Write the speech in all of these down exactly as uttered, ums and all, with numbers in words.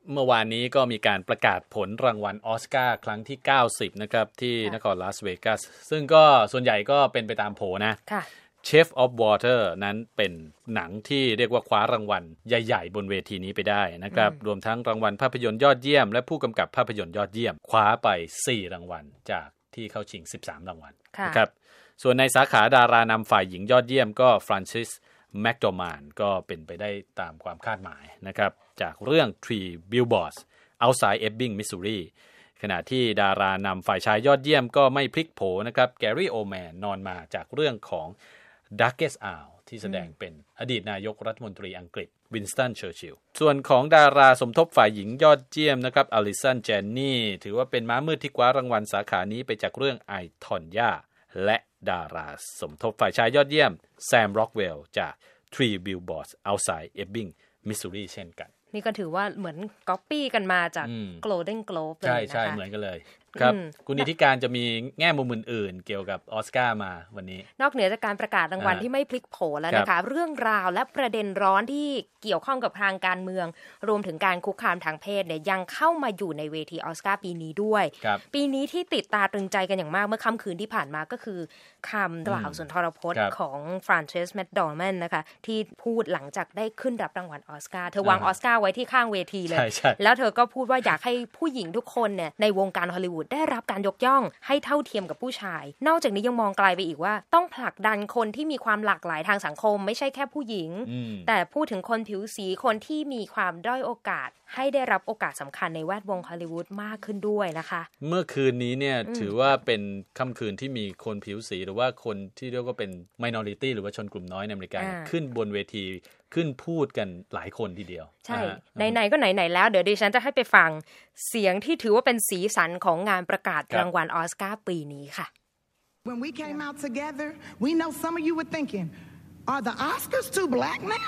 เมื่อวานนี้ก็มีการประกาศผลรางวัลออสการ์ครั้งที่เก้าสิบนะครับที่นครลาสเวกัสซึ่งก็ส่วนใหญ่ก็เป็นไปตามโผนะShape of Water นั้นเป็นหนังที่เรียกว่าคว้ารางวัลใหญ่ๆบนเวทีนี้ไปได้นะครับรวมทั้งรางวัลภาพยนตร์ยอดเยี่ยมและผู้กำกับภาพยนตร์ยอดเยี่ยมคว้าไปสี่รางวัลจากที่เข้าชิงสิบสามรางวัลนะครับส่วนในสาขาดารานำฝ่ายหญิงยอดเยี่ยมก็ฟรานซิสแมคโดมานก็เป็นไปได้ตามความคาดหมายนะครับจากเรื่อง Three Billboards Outside Ebbing Missouri ขณะที่ดารานำฝ่ายชายยอดเยี่ยมก็ไม่พลิกโผนะครับแกรี่โอแมนนอนมาจากเรื่องของDarkest Hour ที่แสดงเป็นอดีตนายกรัฐมนตรีอังกฤษวินสตันเชอร์ชิลล์ส่วนของดาราสมทบฝ่ายหญิงยอดเยี่ยมนะครับอลิสันเจนนี่ถือว่าเป็นม้ามืดที่คว้ารางวัลสาขานี้ไปจากเรื่องไอทอนยาและดาราสมทบฝ่ายชายยอดเยี่ยมแซมร็อกเวลจาก Three Billboards Outside Ebbing Missouri เช่นกันนี่ก็ถือว่าเหมือนก๊อปปี้กันมาจาก Golden Globe เลยนะคะใช่ๆเหมือนกันเลยครับคุณนิติการจะมีแง่มุมอื่นๆเกี่ยวกับออสการ์มาวันนี้นอกเหนือจากการประกาศรางวัลที่ไม่พลิกโผแล้วนะคะเรื่องราวและประเด็นร้อนที่เกี่ยวข้องกับทางการเมืองรวมถึงการคุกคามทางเพศเนี่ยยังเข้ามาอยู่ในเวทีออสการ์ปีนี้ด้วยปีนี้ที่ติดตาตรึงใจกันอย่างมากเมื่อค่ำคืนที่ผ่านมาก็คือคำกล่าวสุนทรพจน์ของฟรานซิสแมคดอร์แมนนะคะที่พูดหลังจากได้ขึ้นรับรางวัลออสการ์เธอวางออสการ์ไว้ที่ข้างเวทีเลยแล้วเธอก็พูดว่าอยากให้ผู้หญิงทุกคนเนี่ยในวงการฮอลลีวูดได้รับการยกย่องให้เท่าเทียมกับผู้ชายนอกจากนี้ยังมองไกลไปอีกว่าต้องผลักดันคนที่มีความหลากหลายทางสังคมไม่ใช่แค่ผู้หญิงแต่พูดถึงคนผิวสีคนที่มีความด้อยโอกาสให้ได้รับโอกาสสำคัญในแวดวงฮอลลีวูดมากขึ้นด้วยนะคะเมื่อคืนนี้เนี่ยถือว่าเป็นค่ำคืนที่มีคนผิวสีหรือว่าคนที่เรียกว่าเป็น minority หรือว่าชนกลุ่มน้อยในอเมริกาขึ้นบนเวทีขึ้นพูดกันหลายคนทีเดียวใช่ไหนๆก็ไหนๆแล้วเดี๋ยวดิฉันจะให้ไปฟังเสียงที่ถือว่าเป็นสีสันของงานประกาศรางวัลออสการ์ปีนี้ค่ะ When we came out together we know some of you were thinking are the Oscars too black now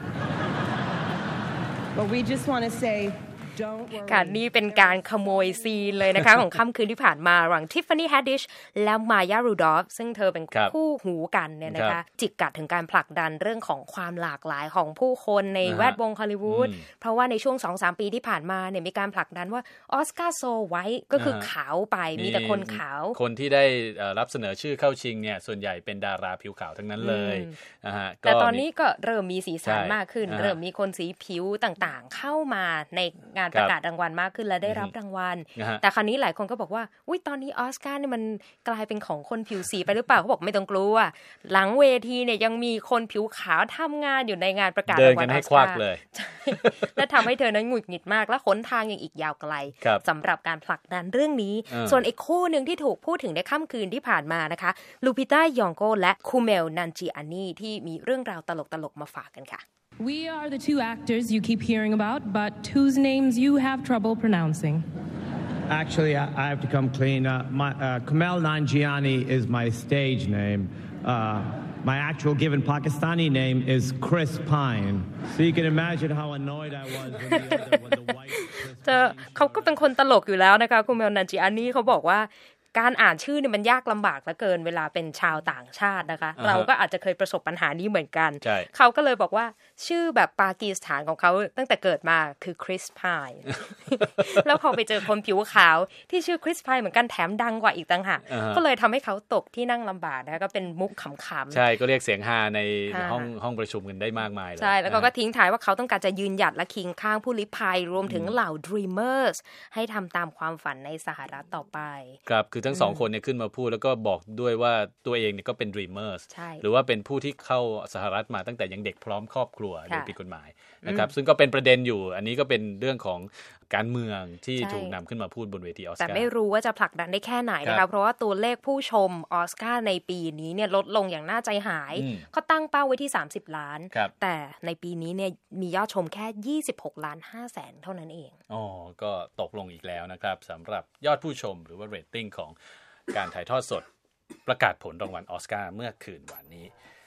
But we just want to say ค่ะนี่เป็นการขโมยซีนเลยนะคะ ของค่ำคืนที่ผ่านมาระหว่างทิฟฟานี่แฮดดิชและมายารูดอฟซึ่งเธอเป็นคู่หูกันเนี่ยนะคะจิกกัดถึงการผลักดันเรื่องของความหลากหลายของผู้คนในแวดวงฮอลลีวูดเพราะว่าในช่วง สองถึงสาม ปีที่ผ่านมาเนี่ยมีการผลักดันว่าออสการ์โซไว้ก็คือขาวไปมีแต่คนขาวคนที่ได้รับเสนอชื่อเข้าชิงเนี่ยส่วนใหญ่เป็นดาราผิวขาวทั้งนั้นเลยนะฮะแต่ตอนนี้ก็เริ่มมีสีสันมากขึ้นเริ่มมีคนสีผิวต่างๆเข้ามาในงานประกาศรางวัลมากขึ้นและได้รับรางวัลแต่คราวนี้หลายคนก็บอกว่าอุ๊ยตอนนี้ออสการ์เนี่ยมันกลายเป็นของคนผิวสีไปหรือเปล่าเขาบอกไม่ต้องกลัวหลังเวทีเนี่ยยังมีคนผิวขาวทำงานอยู่ในงานประกาศรางวัลออสการ์เลยและทำให้เธอนั้นหงุดหงิดมากและหนทางยังอีกยาวไกลสำหรับการผลักดันเรื่องนี้ส่วนอีกคู่นึงที่ถูกพูดถึงในค่ำคืนที่ผ่านมานะคะลูปิต้ายองโกและคูเมลนันจิอานีที่มีเรื่องราวตลกๆมาฝากกันค่ะ We are the two actors you keep hearing about, but whose names you have trouble pronouncing. Actually, I, I have to come clean. Uh, my, uh, Kumail Nanjiani is my stage name. Uh, my actual given Pakistani name is Chris Pine. So you can imagine how annoyed I was when the other, when the white Chris Pine. เขาก็เป็นคนตลกอยู่แล้วนะคะคุเมลนันจิอานีเขาบอกว่าการอ่านชื่อเนี่ยมันยากลำบากเหลือเกินเวลาเป็นชาวต่างชาตินะคะ uh-huh. เราก็อาจจะเคยประสบปัญหานี้เหมือนกันเขาก็เลยบอกว่าชื่อแบบปากีสถานของเขาตั้งแต่เกิดมาคือคริสพาย แล้วพอไปเจอคนผิวขาวที่ชื่อคริสพายเหมือนกันแถมดังกว่าอีกต่างหาก uh-huh. ก็เลยทำให้เขาตกที่นั่งลำบากนะคะก็เป็นมุกขำๆใช่ก็เรียกเสียงฮาในห้องห้องประชุมกันได้มากมายเลยใช่แล้วก็ทิ้งท้ายว่าเขาต้องการจะยืนหยัดและเคียงข้างผู้ลี้ภัยรวมถึงเหล่า dreamers ให้ทำตามความฝันในสหรัฐต่อไปครับคือทั้งสองคนเนี่ยขึ้นมาพูดแล้วก็บอกด้วยว่าตัวเองเนี่ยก็เป็น dreamers หรือว่าเป็นผู้ที่เข้าสหรัฐมาตั้งแต่ยังเด็กพร้อมครอบครัวโดยผิดกฎหมายนะครับซึ่งก็เป็นประเด็นอยู่อันนี้ก็เป็นเรื่องของการเมืองที่ถูกนำขึ้นมาพูดบนเวทีออสการ์แต่ไม่รู้ว่าจะผลักดันได้แค่ไหนนะคะเพราะว่าตัวเลขผู้ชมออสการ์ในปีนี้เนี่ยลดลงอย่างน่าใจหายเขาตั้งเป้าไว้ที่สามสิบล้านแต่ในปีนี้เนี่ยมียอดชมแค่ยี่สิบหกล้านห้าแสนเท่านั้นเองอ๋อก็ตกลงอีกแล้วนะครับสำหรับยอดผู้ชมหรือว่าเรตติ้งของการถ่ายทอดสดประกาศผลรางวัลออสการ์เมื่อคืนวันนี้